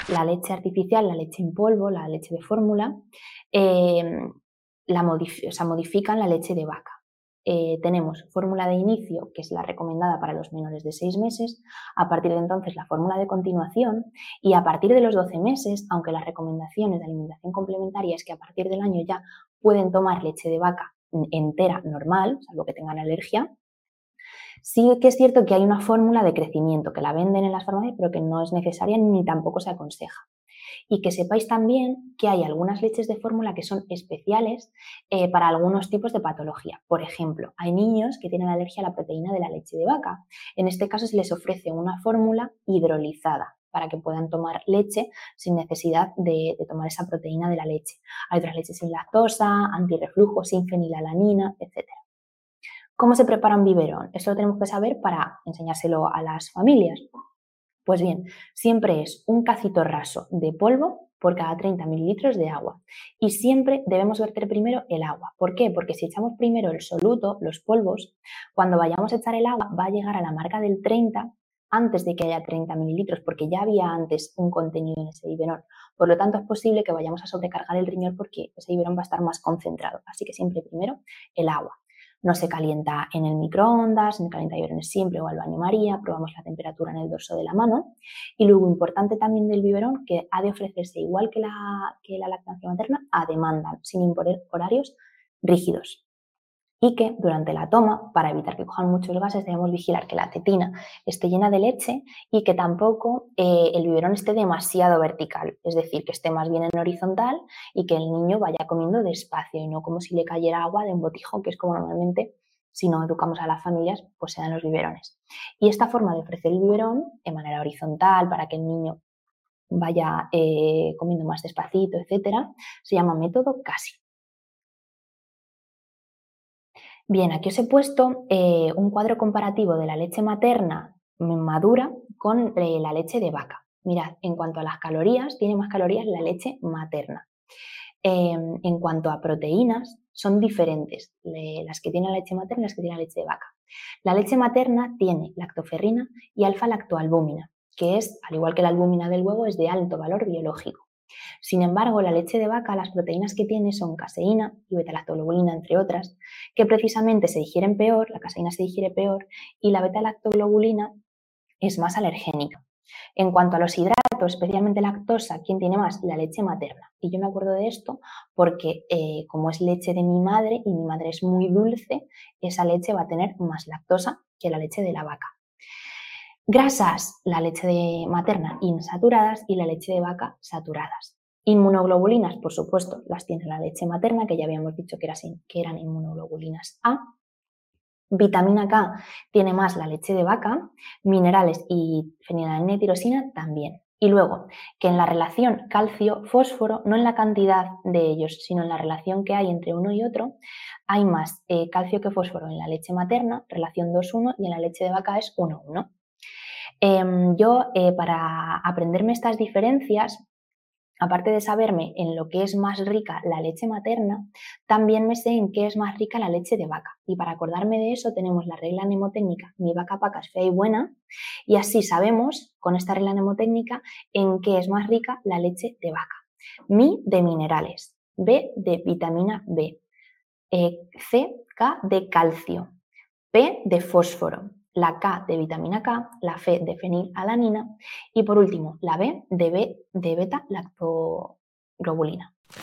la leche artificial, la leche en polvo, la leche de fórmula, modifican la leche de vaca. Tenemos fórmula de inicio, que es la recomendada para los menores de 6 meses, a partir de entonces la fórmula de continuación y a partir de los 12 meses, aunque las recomendaciones de alimentación complementaria es que a partir del año ya pueden tomar leche de vaca entera normal, salvo que tengan alergia. Sí que es cierto que hay una fórmula de crecimiento que la venden en las farmacias, pero que no es necesaria ni tampoco se aconseja. Y que sepáis también que hay algunas leches de fórmula que son especiales para algunos tipos de patología. Por ejemplo, hay niños que tienen alergia a la proteína de la leche de vaca. En este caso se les ofrece una fórmula hidrolizada para que puedan tomar leche sin necesidad de tomar esa proteína de la leche. Hay otras leches sin lactosa, antirreflujo, sin fenilalanina, etc. ¿Cómo se prepara un biberón? Esto lo tenemos que saber para enseñárselo a las familias. Pues bien, siempre es un cacito raso de polvo por cada 30 mililitros de agua. Y siempre debemos verter primero el agua. ¿Por qué? Porque si echamos primero el soluto, los polvos, cuando vayamos a echar el agua va a llegar a la marca del 30 antes de que haya 30 mililitros, porque ya había antes un contenido en ese biberón. Por lo tanto, es posible que vayamos a sobrecargar el riñón porque ese biberón va a estar más concentrado. Así que siempre primero el agua. No se calienta en el microondas, se calienta biberones siempre o al baño María, probamos la temperatura en el dorso de la mano. Y luego, importante también del biberón, que ha de ofrecerse igual que la lactancia materna, a demanda, sin imponer horarios rígidos. Y que durante la toma, para evitar que cojan muchos gases, debemos vigilar que la tetina esté llena de leche y que tampoco el biberón esté demasiado vertical, es decir, que esté más bien en horizontal y que el niño vaya comiendo despacio y no como si le cayera agua de un botijo, que es como normalmente, si no educamos a las familias, pues se dan los biberones. Y esta forma de ofrecer el biberón de manera horizontal para que el niño vaya comiendo más despacito, etcétera, se llama método CASI. Bien, aquí os he puesto un cuadro comparativo de la leche materna madura con la leche de vaca. Mirad, en cuanto a las calorías, tiene más calorías la leche materna. En cuanto a proteínas, son diferentes las que tiene la leche materna y las que tiene la leche de vaca. La leche materna tiene lactoferrina y alfa-lactoalbúmina, que es, al igual que la albúmina del huevo, es de alto valor biológico. Sin embargo, la leche de vaca, las proteínas que tiene son caseína y beta-lactoglobulina, entre otras, que precisamente se digieren peor, la caseína se digiere peor y la beta-lactoglobulina es más alergénica. En cuanto a los hidratos, especialmente lactosa, ¿quién tiene más? La leche materna. Y yo me acuerdo de esto porque como es leche de mi madre y mi madre es muy dulce, esa leche va a tener más lactosa que la leche de la vaca. Grasas, la leche materna insaturadas y la leche de vaca saturadas. Inmunoglobulinas, por supuesto, las tiene la leche materna, que ya habíamos dicho que eran inmunoglobulinas A. Vitamina K tiene más la leche de vaca, minerales y fenilalanina y tirosina también. Y luego, que en la relación calcio-fósforo, no en la cantidad de ellos, sino en la relación que hay entre uno y otro, hay más calcio que fósforo en la leche materna, relación 2:1, y en la leche de vaca es 1:1. Yo, para aprenderme estas diferencias, aparte de saberme en lo que es más rica la leche materna, también me sé en qué es más rica la leche de vaca. Y para acordarme de eso tenemos la regla mnemotécnica, mi vaca paca es fea y buena, y así sabemos, con esta regla mnemotécnica, en qué es más rica la leche de vaca. Mi de minerales, B de vitamina B, C, K de calcio, P de fósforo, la K de vitamina K, la F de fenilalanina y por último la B de beta-lactoglobulina.